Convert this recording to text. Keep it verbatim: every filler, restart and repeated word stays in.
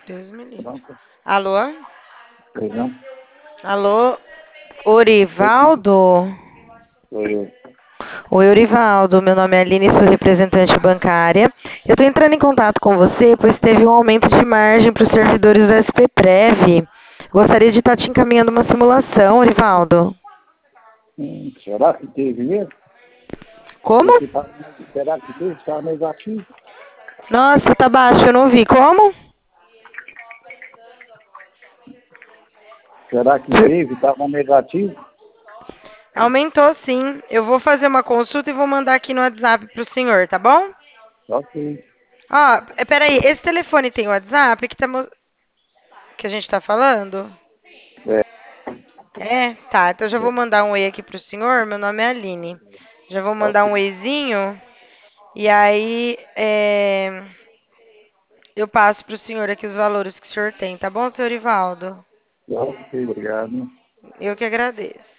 Deus me livre. Pronto. Alô? Pois não? Alô? Pois Orivaldo? foi. Oi, Orivaldo. Meu nome é Aline, sou representante bancária. Eu estou entrando em contato com você, pois teve um aumento de margem para os servidores da S P Prev. Gostaria de estar te encaminhando uma simulação, Orivaldo. Hum, será que teve mesmo? Como? Porque tá, será que teve? Está negativo? Nossa, tá baixo, eu não ouvi. Como? Será que teve? Estava negativo? Aumentou sim. Eu vou fazer uma consulta e vou mandar aqui no WhatsApp pro senhor, tá bom? Ok. Ó, é, peraí, esse telefone tem WhatsApp que, tá, mo- que a gente tá falando? É, É? Tá, então já vou é. mandar um oi aqui pro senhor. Meu nome é Aline. Já vou mandar Ok. um oizinho e aí é, eu passo pro senhor aqui os valores que o senhor tem, tá bom, senhor Ivaldo? Ok, obrigado. Eu que agradeço.